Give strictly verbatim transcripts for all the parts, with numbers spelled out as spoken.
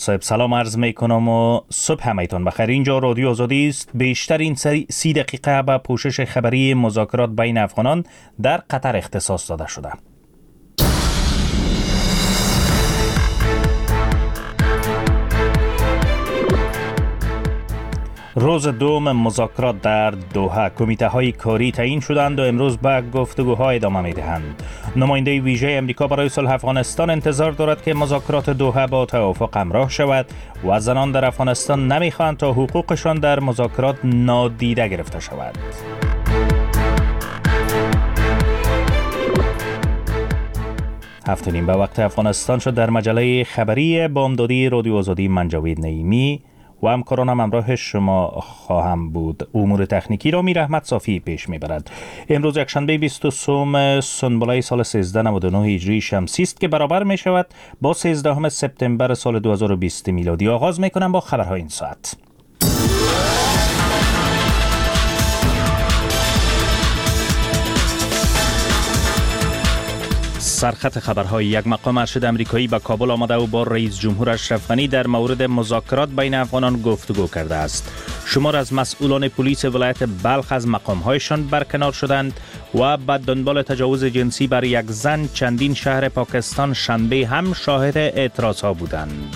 صاحب سلام عرض می کنم و صبح همایتان بخیر. اینجا رادیو آزادی است. بیشتر این سی دقیقه به پوشش خبری مذاکرات بین افغانان در قطر اختصاص داده شده. روز دوم مذاکرات در دوحه، کمیته های کاری تعیین شدند و امروز به گفتگوها ادامه می دهند. نماینده ویژه امریکا برای صلح افغانستان انتظار دارد که مذاکرات دوحه با توافق همراه شود و زنان در افغانستان نمی خواهند تا حقوقشان در مذاکرات نادیده گرفته شود. هفت و نیم به وقت افغانستان شد. در مجله خبری بامدادی رادیو آزادی من جاوید نعیمی و همکارانم همراه شما خواهم بود. امور تکنیکی را میر احمد صافی پیش میبرد. امروز یکشنبه بیست و سوم سنبلای سال سیزده نود و نه هجری شمسی است که برابر می شود با سیزدهم سپتامبر سال دو هزار و بیست میلادی. آغاز می کنم با خبرهای این ساعت. سرخط خبرهای: یک مقام ارشد امریکایی به کابل آمده و با رئیس جمهور اشرف غنی در مورد مذاکرات بین افغانان گفتگو کرده است. شمار از مسئولان پلیس ولایت بلخ از مقامهایشان برکنار شدند و به دنبال تجاوز جنسی بر یک زن چندین شهر پاکستان شنبه هم شاهد اعتراضها بودند.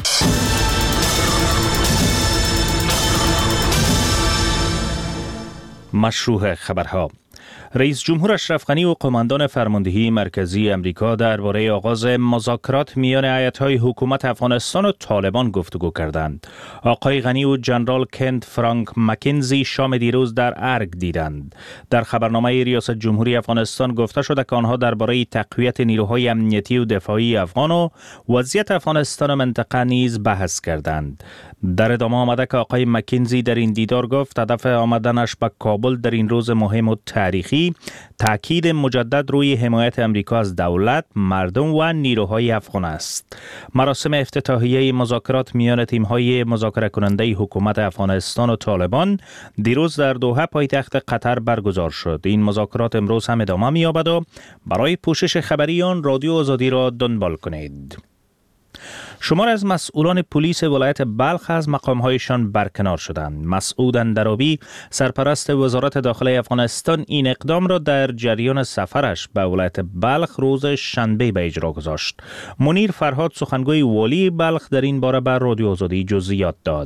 مشروع خبرها: رئیس جمهور اشرف غنی و قماندان فرماندهی مرکزی امریکا درباره آغاز مذاکرات میان ایت‌های حکومت افغانستان و طالبان گفتگو کردند. آقای غنی و جنرال کنت فرانک مکنزی شام دیروز در ارگ دیدند. در خبرنامه ریاست جمهوری افغانستان گفته شده که آنها درباره تقویت نیروهای امنیتی و دفاعی افغان و وضعیت افغانستان و منطقه نیز بحث کردند. در ادامه آمده که آقای مکنزی در این دیدار گفت هدف آمدنش به کابل در این روز مهم و تاریخی تأکید مجدد روی حمایت امریکا از دولت، مردم و نیروهای افغان است. مراسم افتتاحیه مذاکرات میان تیم‌های مذاکره کننده حکومت افغانستان و طالبان دیروز در دوحه پایتخت قطر برگزار شد. این مذاکرات امروز هم ادامه می‌یابد و برای پوشش خبری آن رادیو آزادی را دنبال کنید. شمار از مسئولان پلیس ولایت بلخ از مقامهایشان برکنار شدند. مسعود اندرابی، سرپرست وزارت داخلی افغانستان، این اقدام را در جریان سفرش به ولایت بلخ روز شنبه به اجرا گذاشت. منیر فرهاد، سخنگوی والی بلخ، در این باره به رادیو آزادی جزئیات داد.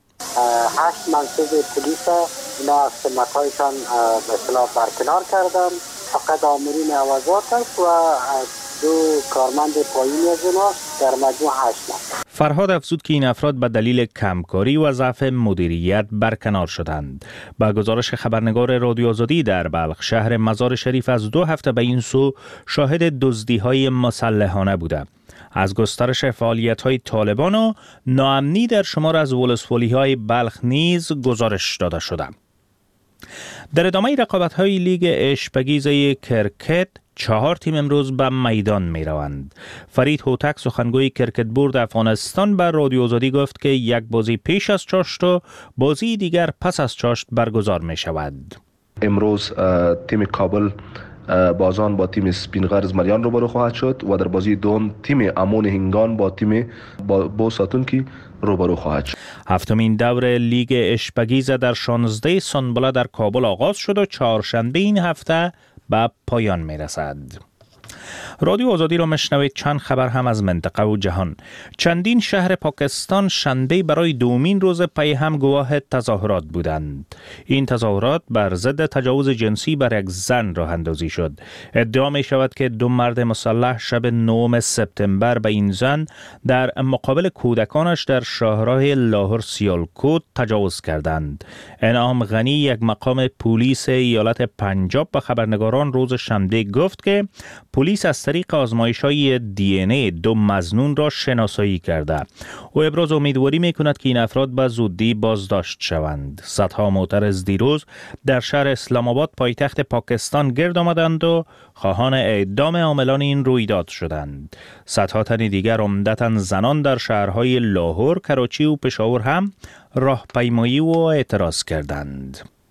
هشت منصوب پلیس اینا از خدمت‌هایشان به اصطلاح برکنار کردند. فقط آمرین عوضات است و دو کارمند پایینی از اونا در مجموع هشت نفر. فرهاد افزود که این افراد به دلیل کمکاری و ضعف مدیریت برکنار شدند. با گزارش خبرنگار رادیو آزادی در بلخ، شهر مزار شریف از دو هفته به این سو شاهد دزدی‌های مسلحانه بوده. از گسترش فعالیت‌های طالبان و ناامنی در شمار از ولسوالی‌های بلخ نیز گزارش داده شده. در ادامه رقابت‌های لیگ اشپگیزه کرکت، چهار تیم امروز به میدان می روند. فرید هوتک، سخنگوی کرکت بورد افغانستان، بر رادیو آزادی گفت که یک بازی پیش از چاشت و بازی دیگر پس از چاشت برگزار می شود. امروز تیم کابل بازان با تیم سپینغرز ملیان روبرو خواهد شد و در بازی دوم تیم امون هنگان با تیم بو ساتونکی روبرو خواهد شد. هفتمین دور لیگ اشپگیزه در شانزده سنبله در کابل آغاز شد و چهارشنبه این هفته به پایان می رسد. رادیو آزادی را مشنوید. چند خبر هم از منطقه و جهان. چندین شهر پاکستان شنبه برای دومین روز پی هم گواه تظاهرات بودند. این تظاهرات بر ضد تجاوز جنسی بر یک زن راه اندازی شد. ادعا می شود که دو مرد مسلح شب نهم سپتامبر به این زن در مقابل کودکانش در شاهراه لاهور سیالکوت تجاوز کردند. انعام غنی، یک مقام پلیس ایالت پنجاب، به خبرنگاران روز شنبه گفت که پلیس از طریق آزمایش‌های دی ان ای دو مظنون را شناسایی کرده. او ابراز امیدواری می‌کند که این افراد به زودی بازداشت شوند. صدها معترض دیروز در شهر اسلام آباد پایتخت پاکستان گرد آمدند و خواهان اعدام عاملان این رویداد شدند. صدها تن دیگر، عمدتاً زنان، در شهرهای لاهور، کراچی و پشاور هم راهپیمایی و اعتراض کردند.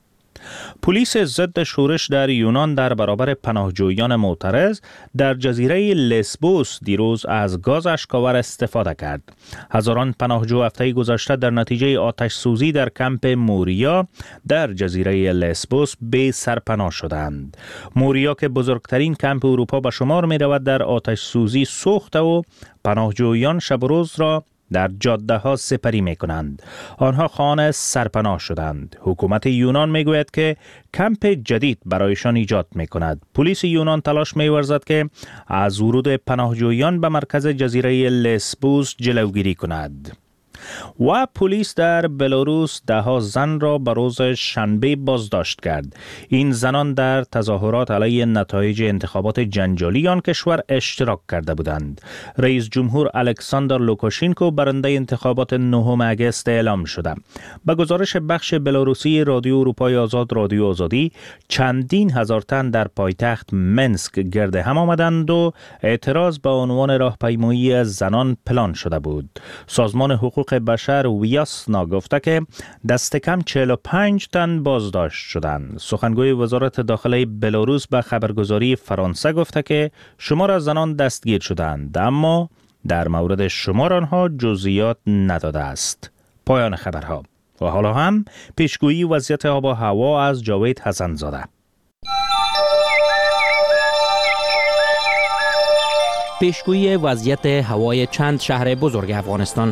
پلیس ضد شورش در یونان در برابر پناهجویان معترض در جزیره لسبوس دیروز از گاز اشک‌آور استفاده کرد. هزاران پناهجو هفته گذشته در نتیجه آتش سوزی در کمپ موریا در جزیره لسبوس به سرپناه شدند. موریا که بزرگترین کمپ اروپا به شمار می رود در آتش سوزی سوخته و پناهجویان شب و روز را در جاده ها سپری می کنند. آنها خانه سرپناه شدند. حکومت یونان می گوید که کمپ جدید برایشان ایجاد می کند. پلیس یونان تلاش می ورزد که از ورود پناهجویان به مرکز جزیره لسبوس جلوگیری کند. و پلیس در بلاروس ده ها زن را به روز شنبه بازداشت کرد. این زنان در تظاهرات علیه نتایج انتخابات جنجالی آن کشور اشتراک کرده بودند. رئیس جمهور الکساندر لوکاشینکو برنده انتخابات نهم آگوست اعلام شده. به گزارش بخش بلاروسی رادیو اروپای آزاد رادیو آزادی، چندین هزار تن در پایتخت منسک گرد هم آمدند و اعتراض به عنوان راهپیمایی زنان پلان شده بود. سازمان حقوق بشر ویاسنا گفته که دست کم چهل و پنج تن بازداشت شدند. سخنگوی وزارت داخله بلاروس به خبرگزاری فرانسه گفته که شمار از زنان دستگیر شدند، اما در مورد شمار آنها جزئیات نداده است. پایان خبرها. و حالا هم پیشگویی وضعیت آب و هوا از جاوید حسن زاده. پیشگویی وضعیت هوای چند شهر بزرگ افغانستان.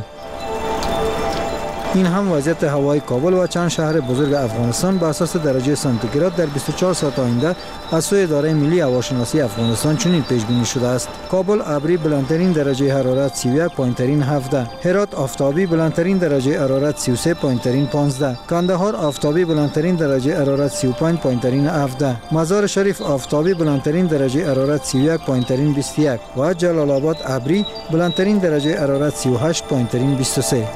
این هم وضعیت هوای کابل و چند شهر بزرگ افغانستان به اساس درجه سانتیگراد در بیست و چهار ساعت آینده از سوی اداره ملی هواشناسی افغانستان چنین پیش بینی شده است: کابل ابری بلندترین درجه حرارت سی و یک پایینترین هفده، هرات آفتابی بلندترین درجه حرارت سی و سه پایینترین پانزده، کندهار آفتابی بلندترین درجه حرارت سی و پنج پایینترین هفده، مزار شریف آفتابی بلندترین درجه حرارت سی و یک پایینترین بیست و یک و جلال آباد ابری بلندترین درجه حرارت سی و هشت پایینترین بیست و سه.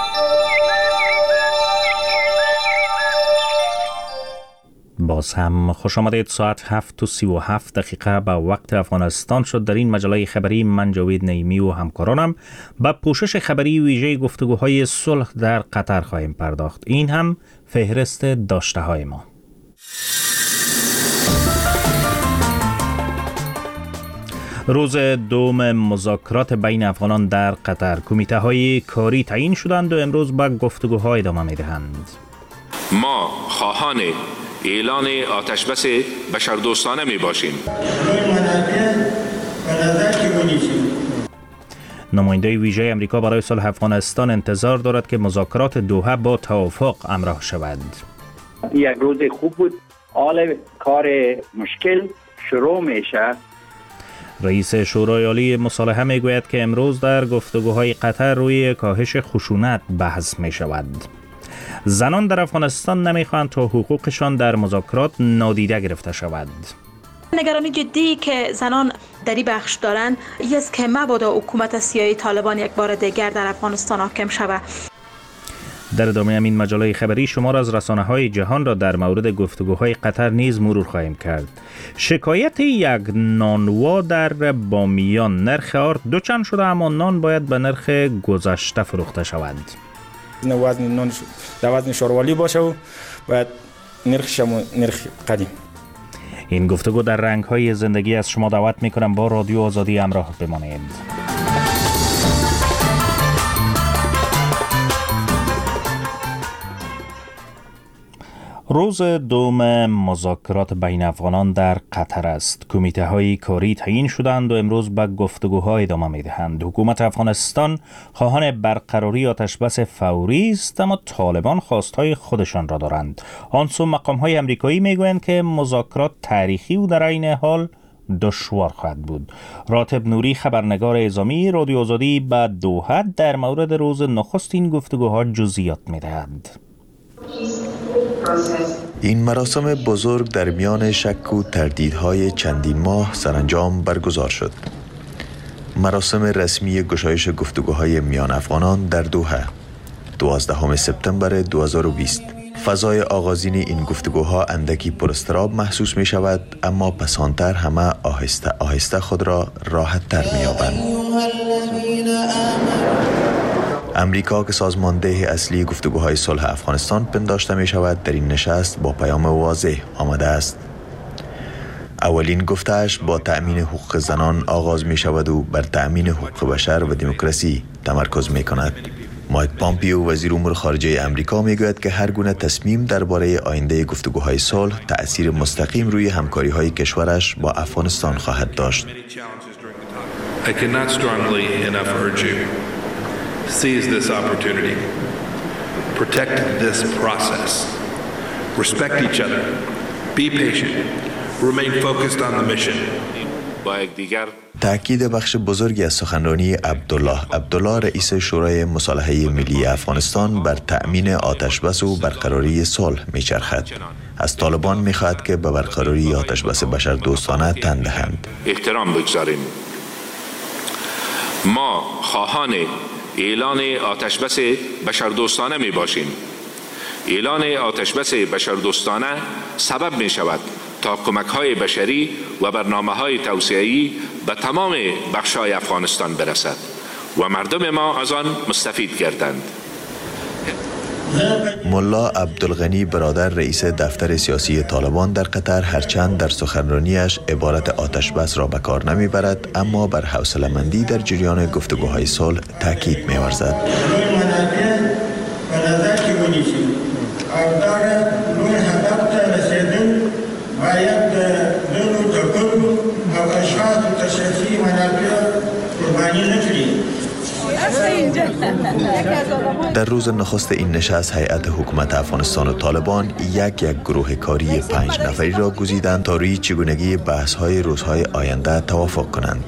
باز هم خوش آمدید. ساعت هفت و سی و هفت دقیقه به وقت افغانستان شد. در این مجله خبری من جاوید نعیمی و همکارانم به پوشش خبری ویژه گفتگوهای صلح در قطر خواهیم پرداخت. این هم فهرست داشته های ما. روز دوم مذاکرات بین افغانان در قطر، کمیته های کاری تعیین شدند و امروز به گفتگوها ادامه می دهند. ما خواهان اعلان آتشبس بشردوستانه می باشیم. نماینده ویژه امریکا برای صلح افغانستان انتظار دارد که مذاکرات دوحه با توافق همراه شود. یک روز خوب بود. حال کار مشکل شروع میشه. رئیس شورای عالی مصالحه می گوید که امروز در گفتگوهای قطر روی کاهش خشونت بحث می شود. زنان در افغانستان نمیخواهند تا حقوقشان در مذاکرات نادیده گرفته شود. نگرانی جدی که زنان در این بخش دارند این است که مبادا حکومت سیاسی طالبان یک بار دیگر در افغانستان حاکم شود. در ادامه این مجله خبری شمار از رسانه‌های جهان را در مورد گفتگوهای قطر نیز مرور خواهیم کرد. شکایت یک نانوا در بامیان: نرخ آرد دوچند شده اما نان باید به نرخ گذشته فروخته شود. وزن نان در وزن شاروالی باشه و باید نرخش نرخ قدیم. این گفتگو در رنگ‌های زندگی از شما دعوت می‌کنم با رادیو آزادی همراه بمانید. روز دوم مذاکرات بین افغانان در قطر است. کمیته های کاری تعیین شدند و امروز به گفتگوها ادامه می دهند. حکومت افغانستان خواهان برقراری آتشبس فوری است، اما طالبان خواستهای خودشان را دارند. آن سو مقام های امریکایی می گویند که مذاکرات تاریخی و در عین حال دشوار خواهد بود. راتب نوری، خبرنگار اعزامی رادیو آزادی، به دوحه در مورد روز نخست این گفتگوها جزئیات می دهند. این مراسم بزرگ در میان شک و تردیدهای چندین ماه سرانجام برگزار شد. مراسم رسمی گشایش گفتگوهای میان افغانان در دوحه، دوازدهم سپتامبر دو هزار و بیست. فضای آغازین این گفتگوها اندکی پر اضطراب محسوس می شود، اما پسانتر همه آهسته آهسته خود را راحت تر می یابند. امریکا که سازمانده اصلی گفتگوهای صلح افغانستان پنداشته می شود در این نشست با پیام واضح آمده است. اولین گفتش با تأمین حقوق زنان آغاز می شود و بر تأمین حقوق بشر و دموکراسی تمرکز می کند. مایک پامپیو وزیر امور خارجه امریکا می گوید که هر گونه تصمیم درباره آینده گفتگوهای صلح تأثیر مستقیم روی همکاری های کشورش با افغانستان خواهد داشت. I cannot strongly enough urge you seize this opportunity. Protect this process. Respect each other. Be patient. Remain focused on the mission. با یکدیگر تأکید بخش بزرگی از سخنرانی عبدالله عبدالله رئیس شورای مصالحه ملی افغانستان بر تأمین آتشبس و برقراری صلح میچرخد. از طالبان میخواهد که به برقراری آتشبس بشردوستانه تن دهند. احترام بگذاریم. ما خواهان اعلان آتشبس بشردوستانه می باشیم. اعلان آتشبس بشردوستانه سبب می شود تا کمک‌های بشری و برنامه‌های توسعه‌ای به تمام بخش‌های افغانستان برسد و مردم ما از آن مستفید گردند. ملا عبدالغنی برادر رئیس دفتر سیاسی طالبان در قطر هرچند در سخنرانیش عبارت آتشبس را به کار نمیبرد، اما بر حوصله‌مندی در جریان گفتگوهای صلح تاکید می‌ورزد. در روز نخست این نشست هیئت حکومت افغانستان و طالبان یک یک گروه کاری پنج نفری را گزیدند تا روی چگونگی بحث‌های روزهای آینده توافق کنند.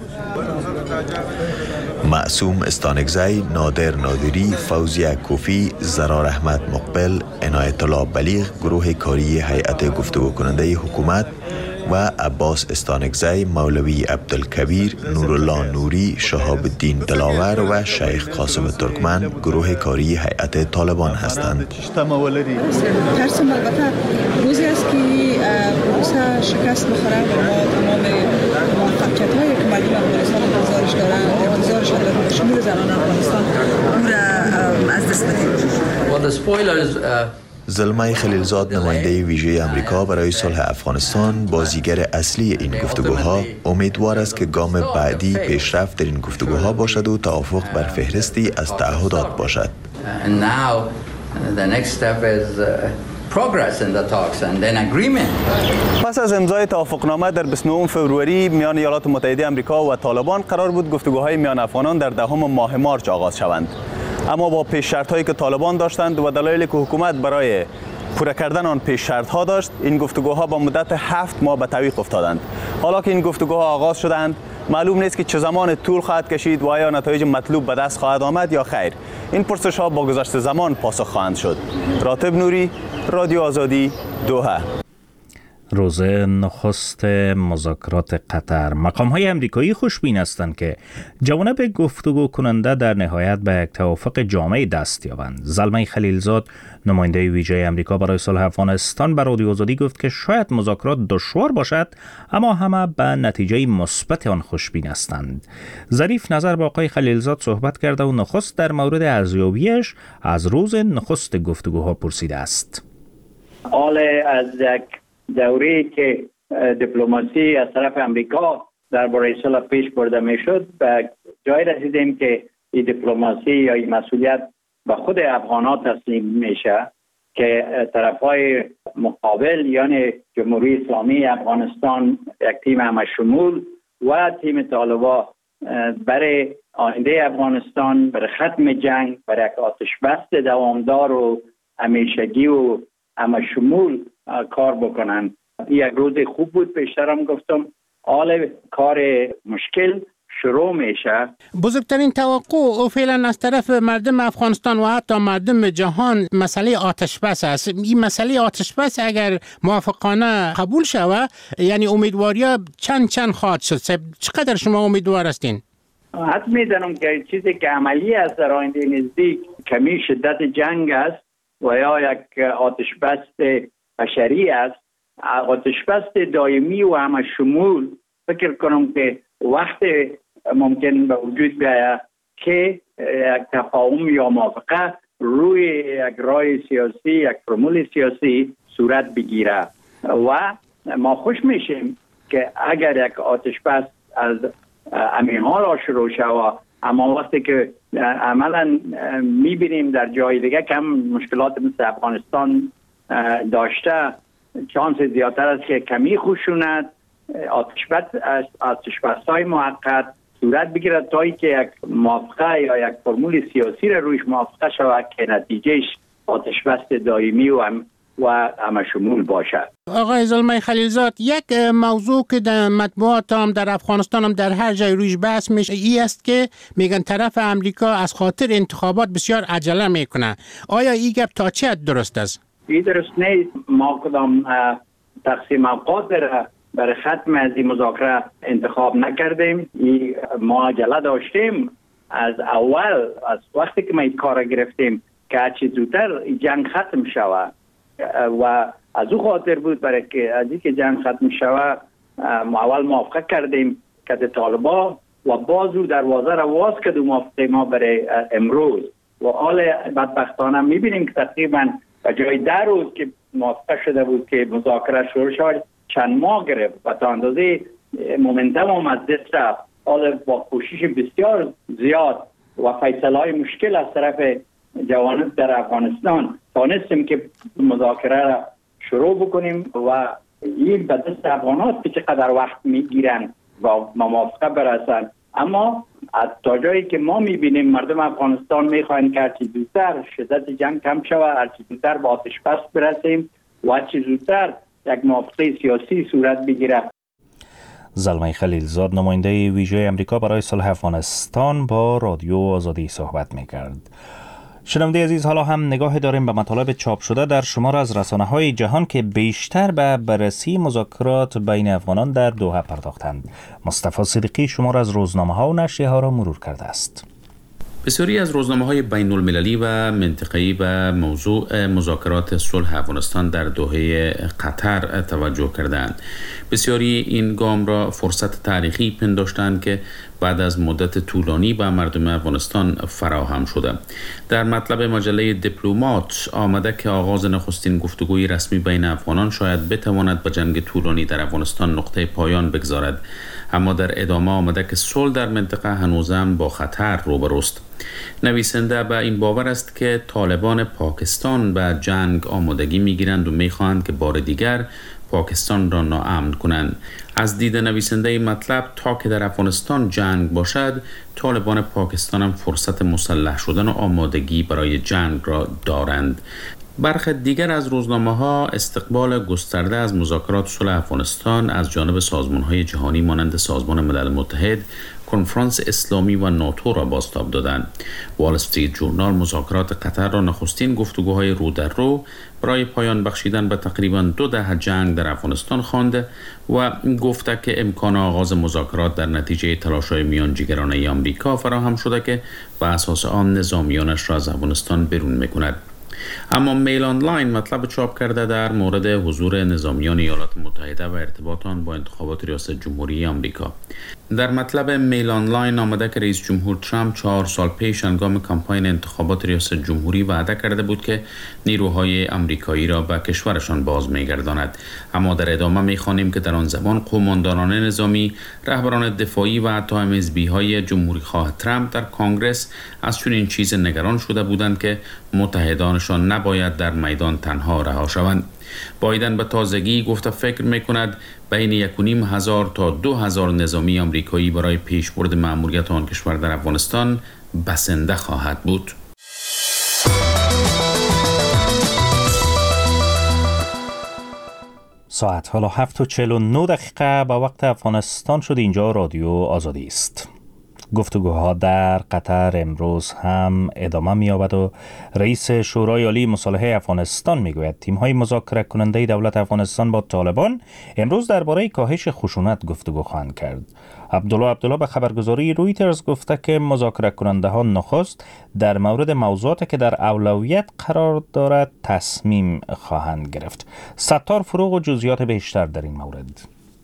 معصوم استانکزی، نادر نادری، فوزیه کوفی، زرار احمد مقبل، عنایت الله بلیغ گروه کاری هیئت گفتگو کننده حکومت و عباس استانکزی، مولوی عبدالکبیر، نورالله نوری، شهاب الدین دلاور و شیخ قاسم ترکمن گروه کاری هیئت طالبان هستند. ترسم البته روزی است که پروسه شکست بخوره و ما تمام موفقیت هایی که مردم افغانستان انتظارش دارند انتظارش دارند شمول زنان افغانستان اون را از دست بدیم. زلمه خلیلزاد نماینده ویژه امریکا برای صلح افغانستان بازیگر اصلی این گفتگوها امیدوار است که گام بعدی پیشرفت در این گفتگوها باشد و توافق بر فهرستی از تعهدات باشد. پس از امضای توافقنامه در بیست و نهم فوریه میان ایالات متحده آمریکا و طالبان قرار بود گفتگوهای میان افغانان در دهم ماه مارس آغاز شوند. اما با پیش شرط هایی که طالبان داشتند و دلایلی که حکومت برای پورا کردن آن پیش شرط ها داشت، این گفتگوها با مدت هفت ماه به تعویق افتادند. حالا که این گفتگوها آغاز شدند، معلوم نیست که چه زمان طول خواهد کشید و آیا نتایج مطلوب به دست خواهد آمد یا خیر. این پرسش ها با گذشت زمان پاسخ خواهند شد. راتب نوری، رادیو آزادی، دوحه. روز نخست مذاکرات قطر، مقام‌های امریکایی خوشبین هستند که جوانب گفتگو کننده در نهایت به یک توافق جامع دست یابند. زلمه خلیلزاد نماینده ویژه امریکا برای صلح افغانستان به رادیو آزادی گفت که شاید مذاکرات دشوار باشد، اما همه به نتیجه مثبت آن خوشبین هستند. ظریف نظر با آقای خلیلزاد صحبت کرده و نخست در مورد ارزیابیش از روز نخست گفتگوها پرسیده است. حال از یک دوره‌ای که دیپلماسی از طرف امریکا درباره صلح پیش برده میشد به جای رسیدیم که این دیپلماسی یا این مسئولیت به خود افغان‌ها تسلیم میشه که طرف‌های مقابل یعنی جمهوری اسلامی افغانستان، یک تیم همشمول و تیم طالبان برای آینده افغانستان، برای ختم جنگ، برای یک آتشبس دوامدار و همیشگی و همشمول کار بکنن. یک روز خوب بود، پیشترم گفتم حال کار مشکل شروع میشه. بزرگترین توقع او فعلا از طرف مردم افغانستان و حتی مردم جهان مسئله آتش بس است. این مسئله آتش بس اگر موافقانه قبول شود یعنی امیدواری چند چند خواهد شد. چقدر شما امیدوار هستین؟ حد میدانم که چیزی که عملی است در آینده نزدیک کمی شدت جنگ است و یا یک آتش بس بشری است. آتش بس دائمی و همه شمول فکر کنم که وقت ممکن به وجود بیاید که یک تفاهم یا موافقه روی یک راه سیاسی، یک فرمول سیاسی صورت بگیره و ما خوش میشیم که اگر یک آتش بس از همین حال شروع شود، اما وقتی که عملا میبینیم در جای دیگه کم مشکلات مثل افغانستان داشته، چانس زیادتر است که کمی خشونت، آتش بس آتش بس‌های موقت صورت بگیرد تا اینکه یک موافقه یا یک فرمول سیاسی را رویش موافقه شود که نتیجهش آتش بس دائمی و هم و همه شمول باشد. آقای زلمه خلیلزاد، یک موضوع که در مطبوعات هم در افغانستان هم در هر جای رویش بحث میشه ای است که میگن طرف امریکا از خاطر انتخابات بسیار عجله میکنه. آیا این گپ تا چه حد درست است؟ این درست نیست. ما کدام تقسیم اوقات در برای ختم از این مذاکره انتخاب نکردیم. ما عجله داشتیم از اول، از وقتی که ما این کار گرفتیم که هرچی زودتر جنگ ختم شود و از او خاطر بود برای که از اینکه جنگ ختم شود ما اول موافقه کردیم که طالبان و باز او دروازه را باز کرد موافقه ما برای امروز و حال بدبختانه میبینیم که تقریبا به جای ده روز که موافقه شده بود که مذاکره شروع شد چند ماه گرفت و تا اندازه مومنتم هم از دست رفت. حال با کوشش بسیار زیاد و فیصله‌های مشکل از طرف جوانب در افغانستان تانستیم که مذاکره را شروع بکنیم و این به دست افغانات که چقدر وقت میگیرن و موافقه برسن. اما تا جایی که ما میبینیم مردم افغانستان میخواین که هرچی زودتر شدت جنگ کم شود، هرچی زودتر با آتش بس برسیم و هرچی زودتر یک موافقه سیاسی صورت بگیره. زلمه خلیلزاد، نماینده ویژه امریکا برای صلح افغانستان، با رادیو آزادی صحبت میکرد. شنونده عزیز، حالا هم نگاه داریم به مطالب چاپ شده در شمار از رسانه‌های جهان که بیشتر به بررسی مذاکرات بین افغانان در دوحه پرداختند. مصطفی صدیقی شمار از روزنامه‌ها و نشریه‌ها را مرور کرده است. بسیاری از روزنامه‌های بین المللی و منطقه‌ای به موضوع مذاکرات صلح افغانستان در دوحه قطر توجه کردند. بسیاری این گام را فرصت تاریخی پنداشتند که بعد از مدت طولانی به مردم افغانستان فراهم شده. در مطلب مجله دیپلمات آمده که آغاز نخستین گفتگوی رسمی بین افغانان شاید بتواند به جنگ طولانی در افغانستان نقطه پایان بگذارد، اما در ادامه آمده که صلح در منطقه هنوزم با خطر روبروست. نویسنده به این باور است که طالبان پاکستان به جنگ آمادگی می‌گیرند و می‌خواهند که بار دیگر پاکستان را ناامن کنند. از دید نویسنده مطلب، تا که در افغانستان جنگ باشد، طالبان پاکستان هم فرصت مسلح شدن و آمادگی برای جنگ را دارند. برخی دیگر از روزنامه‌ها استقبال گسترده از مذاکرات صلح افغانستان از جانب سازمان‌های جهانی مانند سازمان ملل متحد، کنفرانس اسلامی و ناتو را بازتاب دادند. وال استریت جورنال مذاکرات قطر را نخستین گفتگوهای رو در رو برای پایان بخشیدن به تقریباً دو دهه جنگ در افغانستان خوانده و گفته که امکان آغاز مذاکرات در نتیجه تلاش‌های میانجیگرانه آمریکا فراهم شده که بر اساس آن نظامیانش را از افغانستان بیرون می‌کند. اما میل آنلاین مطلب چاپ کرده در مورد حضور نظامیان ایالات متحده و ارتباط آن با انتخابات ریاست جمهوری آمریکا. در مطلب میل آنلاین آمده که رئیس جمهور ترامپ چهار سال پیش هنگام کمپاین انتخابات ریاست جمهوری وعده کرده بود که نیروهای آمریکایی را به کشورشان باز می‌گرداند، اما در ادامه می‌خوانیم که در آن زمان قومانداران نظامی، رهبران دفاعی و حتی ام اس بی های جمهوری‌خواه ترامپ در کنگره از چنین چیز نگران شده بودند که متحدانشان نباید در میدان تنها رها شوند. بایدن به تازگی گفته فکر می‌کند بین یک و نیم هزار تا دو هزار نظامی آمریکایی برای پیشبرد مأموریت آن کشور در افغانستان بسنده خواهد بود. ساعت حالا هفت و چهل و نه دقیقه به وقت افغانستان شد. اینجا رادیو آزادی است. گفتگوها در قطر امروز هم ادامه می‌یابد و رئیس شورای عالی مصالحه افغانستان میگوید تیم‌های مذاکره کننده دولت افغانستان با طالبان امروز درباره کاهش خشونت گفتگو خواهند کرد. عبدالله عبدالله به خبرگزاری رویترز گفته که مذاکره کننده ها نخست در مورد موضوعاتی که در اولویت قرار دارد تصمیم خواهند گرفت. ستار فروغ و جزئیات بیشتر در این مورد.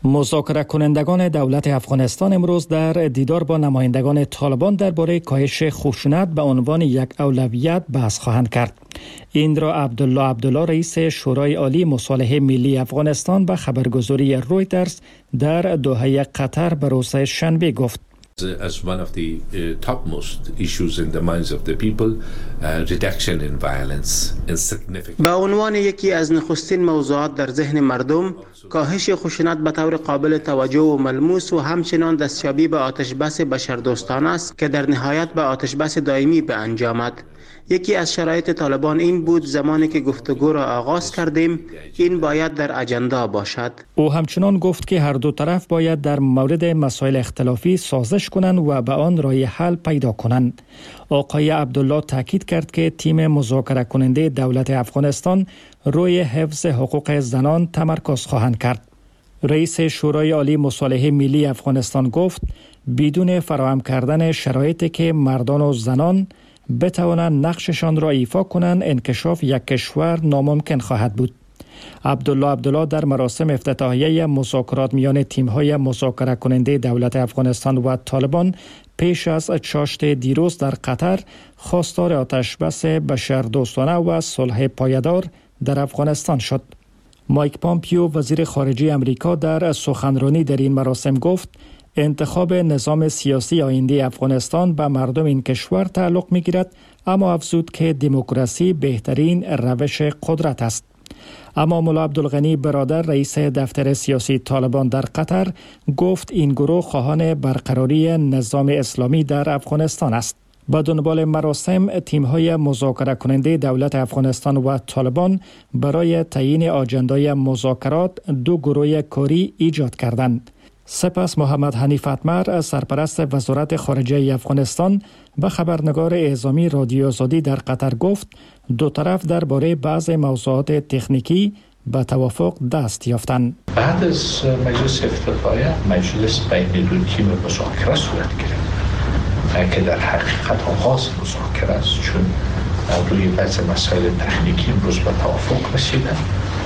مذاکره کنندگان دولت افغانستان امروز در دیدار با نمایندگان طالبان درباره کاهش خشونت به عنوان یک اولویت بحث خواهند کرد. این را عبدالله عبدالله رئیس شورای عالی مصالحه ملی افغانستان به خبرگزاری رویترز در دوحه قطر به روز شنبه گفت. As one of the uh, topmost issues in the minds of the people, uh, reduction in violence is significant. به عنوان یکی از نخستین موضوعات در ذهن مردم، کاهش خشونت به طور قابل توجه و ملموس و همچنان دستیابی به آتش بس بشردوستانه است که در نهایت به آتش بس دائمی به انجامد. یکی از شرایط طالبان این بود زمانی که گفتگو را آغاز کردیم این باید در اجندا باشد. او همچنان گفت که هر دو طرف باید در مورد مسائل اختلافی سازش کنند و به آن راه حل پیدا کنند. آقای عبدالله تاکید کرد که تیم مذاکره کننده دولت افغانستان روی حفظ حقوق زنان تمرکز خواهند کرد. رئیس شورای عالی مصالحه ملی افغانستان گفت بدون فراهم کردن شرایطی که مردان و زنان بتوانند نقششان را ایفا کنند انکشاف یک کشور ناممکن خواهد بود. عبدالله عبدالله در مراسم افتتاحیه مذاکرات میان تیم‌های مذاکره کننده دولت افغانستان و طالبان پیش از چاشت دیروز در قطر خواستار آتشبس بشردوستانه و صلح پایدار در افغانستان شد. مایک پامپیو وزیر خارجه امریکا در سخنرانی در این مراسم گفت انتخاب نظام سیاسی آینده افغانستان به مردم این کشور تعلق می‌گیرد، اما افزود که دموکراسی بهترین روش قدرت است. اما مولا عبدالغنی برادر رئیس دفتر سیاسی طالبان در قطر گفت این گروه خواهان برقراری نظام اسلامی در افغانستان است. با دنبال مراسم تیم‌های مذاکره کننده دولت افغانستان و طالبان برای تعیین آجندای مذاکرات دو گروه کاری ایجاد کردند. سپس محمد حنیف اتمر سرپرست وزارت خارجه افغانستان به خبرنگار اعزامی رادیو آزادی در قطر گفت دو طرف درباره بعض موضوعات تکنیکی به توافق دست یافتند. بعد از مجلس افتتاحیه مجلس بین دو تیم مذاکره صورت گرفت که در حقیقت آغاز مذاکره است، چون روی بعض مسائل تکنیکی امروز به توافق رسیدند.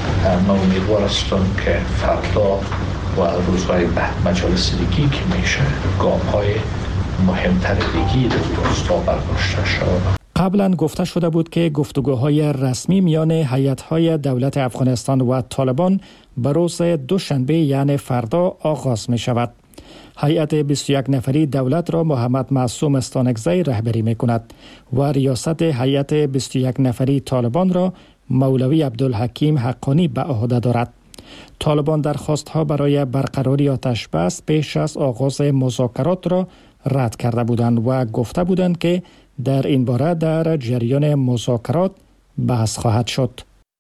ما امیدوار هستم که فردا و روزهای بعد مجالس دیگی که میشه گام‌های مهمتر دیگی در راستا برداشته شود. قبلا گفته شده بود که گفتگوهای رسمی میان هیئت‌های دولت افغانستان و طالبان به روز دوشنبه یعنی فردا آغاز می شود. هیئت بیست و یک نفری دولت را محمد معصوم استانکزی رهبری می کند و ریاست هیئت بیست و یک نفری طالبان را مولوی عبدالحکیم حقانی به عهده دارد. طالبان درخواست‌ها برای برقراری آتشبس پیش از آغاز مذاکرات را رد کرده بودند و گفته بودند که در این باره در جریان مذاکرات بحث خواهد شد.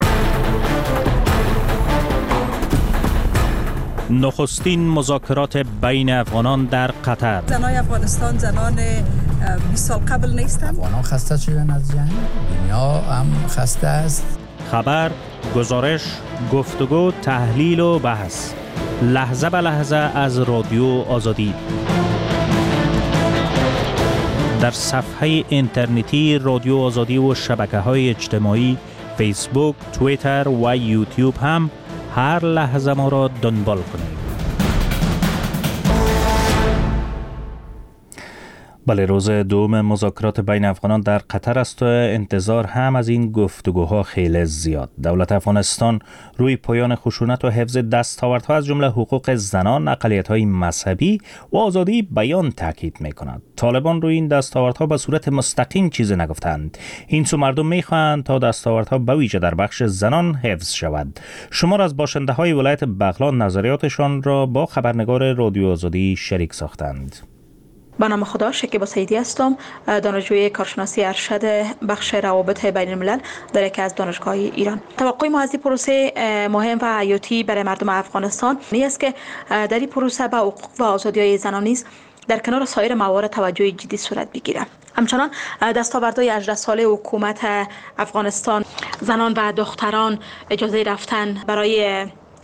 نخستین مذاکرات بین افغانان در قطر. زنان افغانستان زنان بیست سال قبل نیستند. افغانان خسته شدن از جنگ، دنیا هم خسته است. خبر، گزارش، گفتگو، تحلیل و بحث لحظه به لحظه از رادیو آزادی در صفحه اینترنتی رادیو آزادی و شبکه‌های اجتماعی فیسبوک، توییتر و یوتیوب هم هر لحظه ما را دنبال کنید. بله، روز دوم مذاکرات بین افغانان در قطر است و انتظار هم از این گفتگوها خیلی زیاد. دولت افغانستان روی پایان خشونت و حفظ دستاوردها از جمله حقوق زنان، اقلیت‌های مذهبی و آزادی بیان تاکید می‌کند. طالبان روی این دستاوردها به صورت مستقیم چیزی نگفتند. این سو مردم می‌خواهند تا دستاوردها به ویژه در بخش زنان حفظ شود. شمار از باشنده‌های ولایت بغلان نظریاتشان را با خبرنگار رادیو آزادی شریک ساختند. به نام خدا، شکیبا سیدی هستم، دانشجوی کارشناسی ارشد بخش روابط بین الملل در یکی از دانشگاه‌های ایران. توقع ما از این پروسه مهم و حیاتی برای مردم افغانستان این است که در این پروسه به حقوق و آزادی‌های زنان نیز در کنار سایر موارد توجه جدی صورت بگیرد. همچنان دستاوردهای هجده ساله حکومت افغانستان، زنان و دختران اجازه رفتن برای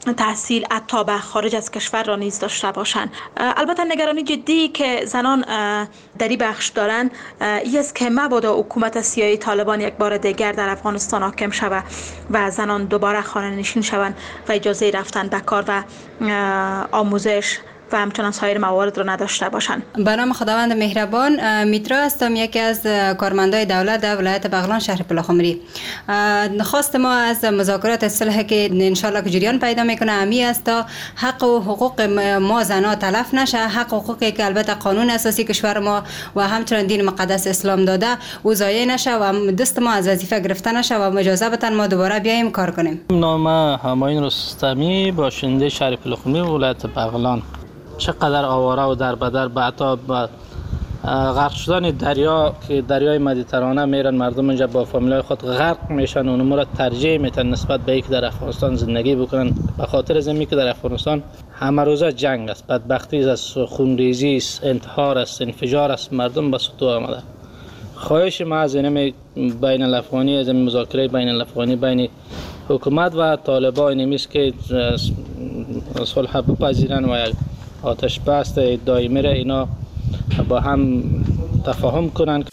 تحصیل حتی به خارج از کشور را نیز داشته باشند. البته نگرانی جدی که زنان در این بخش دارند این است که مبادا حکومت سیاسی طالبان یک بار دیگر در افغانستان حاکم شود و زنان دوباره خانه نشین شوند و اجازه رفتن به کار و آموزش و همچنان سایر موارد رو نداشته باشند. به نام خداوند مهربان، میترا هستم، یکی از کارمندای دولت در ولایت بغلان شهر پلاخمری. خواست ما از مذاکرات صلح که ان شاء الله که جریان پیدا میکنه امی است تا حق و حقوق ما زنا تلف نشه، حق و حقوقی که البته قانون اساسی کشور ما و همچنین دین مقدس اسلام داده او ضایع نشه و دست ما از وظیفه گرفته نشه و اجازه بدن ما دوباره بیایم کار کنیم. نام همایون رستمی، باشنده شهر پلاخمری ولایت بغلان. چقدر آواره و دربدر به عطا به غرق شدن دریا که دریای مدیترانه میرن، مردم اینجا با فامیلای خود غرق میشن و اونمو را ترجیح میتن نسبت به اینکه در افغانستان زندگی بکنن، به خاطر زمین که در افغانستان همه روزه جنگ است، بدبختی است، خونریزی است، انتحار است، انفجار است، مردم به سطوح آمده. خواهش ما از این بین الافغانی، از این مذاکره بین الافغانی بین حکومت و طالبان این است که صلح بپذیرن و یک آتش بس دائمی را اینا با هم تفاهم کنند.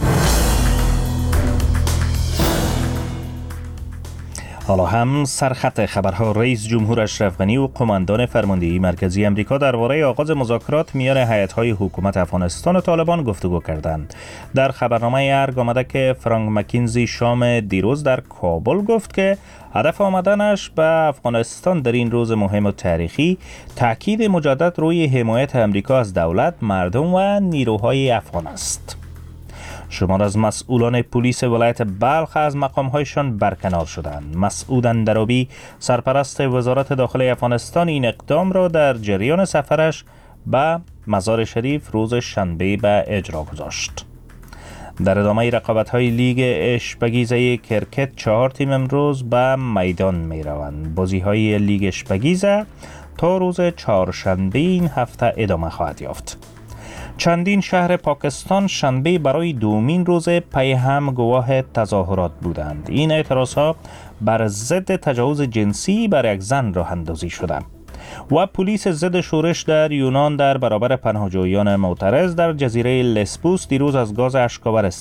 حالا هم سرخط خبرها. رئیس جمهور اشرف غنی و قماندان فرماندهی مرکزی امریکا درباره آغاز مذاکرات میان هیئت‌های حکومت افغانستان و طالبان گفتگو کردند. در خبرنامه ارگ آمده که فرانک مکینزی شام دیروز در کابل گفت که هدف آمدنش به افغانستان در این روز مهم و تاریخی تاکید مجدد روی حمایت امریکا از دولت، مردم و نیروهای افغان است. شمار از مسئولان پلیس ولایت بلخ از مقامهایشان برکنار شدند. مسعود اندرابی، سرپرست وزارت داخلی افغانستان، این اقدام را در جریان سفرش به مزار شریف روز شنبه به اجرا گذاشت. در ادامه رقابت‌های لیگ اشپگیزه کرکت چهار تیم امروز به میدان می روند. بازی‌های لیگ اشپگیزه تا روز چهارشنبه این هفته ادامه خواهد یافت. چندین شهر پاکستان شنبه برای دومین روز پی هم گواه تظاهرات بودند. این اعتراضها بر ضد تجاوز جنسی بر یک زن راه اندازی شده و پلیس ضد شورش در یونان در برابر پناهجویان معترض در جزیره لسبوس دیروز از گاز اشکاور